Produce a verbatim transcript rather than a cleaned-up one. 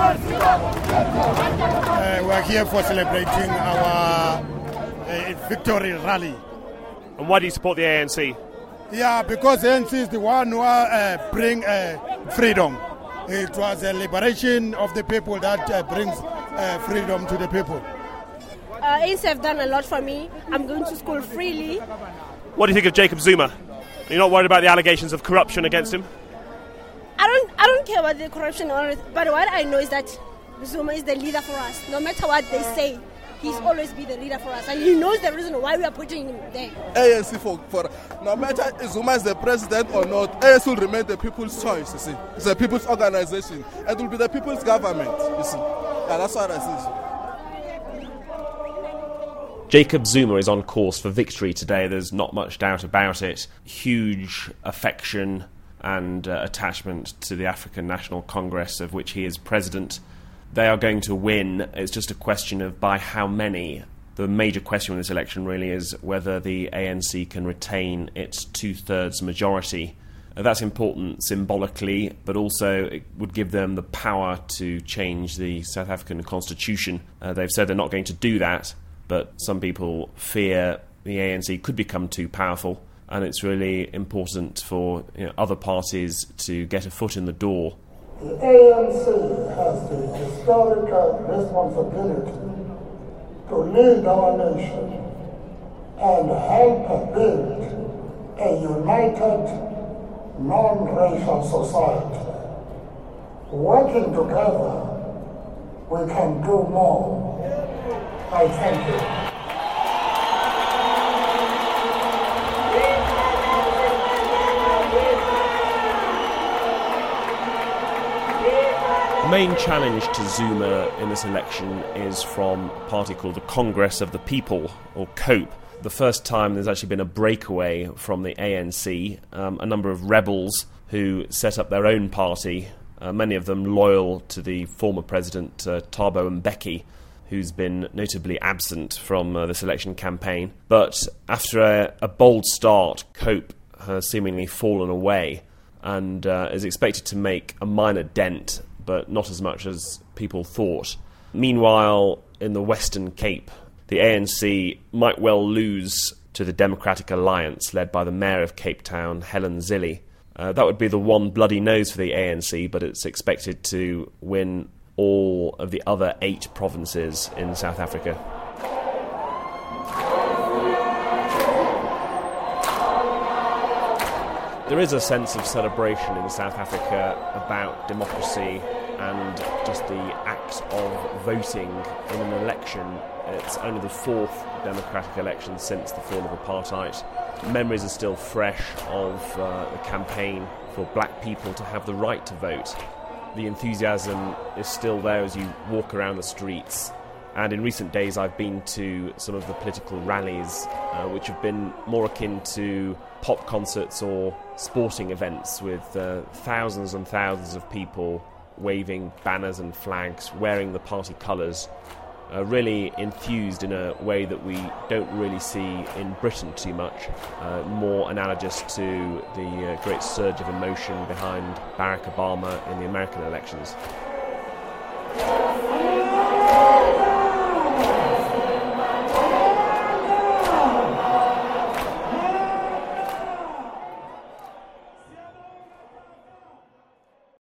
Uh, we're here for celebrating our uh, victory rally. And why do you support the A N C? Yeah, because the A N C is the one who uh, bring uh, freedom. It was a liberation of the people that uh, brings uh, freedom to the people. Uh, A N C have done a lot for me. I'm going to school freely. What do you think of Jacob Zuma? You're not worried about the allegations of corruption against him? I don't I don't care about the corruption, or but what I know is that Zuma is the leader for us. No matter what they say, he's always be the leader for us. And he knows the reason why we are putting him there. A N C, for, for no matter if Zuma is the president or not, A N C will remain the people's choice, you see. It's a people's organization. It will be the people's government, you see. Yeah, that's what I see. Jacob Zuma is on course for victory today. There's not much doubt about it. Huge affection and uh, attachment to the African National Congress, of which he is president. They are going to win. It's just a question of by how many. The major question in this election really is whether the A N C can retain its two-thirds majority. Uh, that's important symbolically, but also it would give them the power to change the South African constitution. Uh, they've said they're not going to do that, but some people fear the A N C could become too powerful, and it's really important for you know, other parties to get a foot in the door. The A N C has the historical responsibility to lead our nation and help build a united, non-racial society. Working together, we can do more. I thank you. The main challenge to Zuma in this election is from a party called the Congress of the People, or COPE. The first time there's actually been a breakaway from the A N C, um, a number of rebels who set up their own party, uh, many of them loyal to the former president uh, Thabo Mbeki, who's been notably absent from uh, this election campaign. But after a, a bold start, COPE has seemingly fallen away and uh, is expected to make a minor dent, but not as much as people thought. Meanwhile, in the Western Cape, the A N C might well lose to the Democratic Alliance, led by the Mayor of Cape Town, Helen Zille. Uh, that would be the one bloody nose for the A N C, but it's expected to win all of the other eight provinces in South Africa. There is a sense of celebration in South Africa about democracy and just the act of voting in an election. It's only the fourth democratic election since the fall of apartheid. Memories are still fresh of uh, the campaign for black people to have the right to vote. The enthusiasm is still there as you walk around the streets. And in recent days I've been to some of the political rallies, uh, which have been more akin to pop concerts or sporting events, with uh, thousands and thousands of people waving banners and flags, wearing the party colours, uh, really enthused in a way that we don't really see in Britain too much, uh, more analogous to the uh, great surge of emotion behind Barack Obama in the American elections.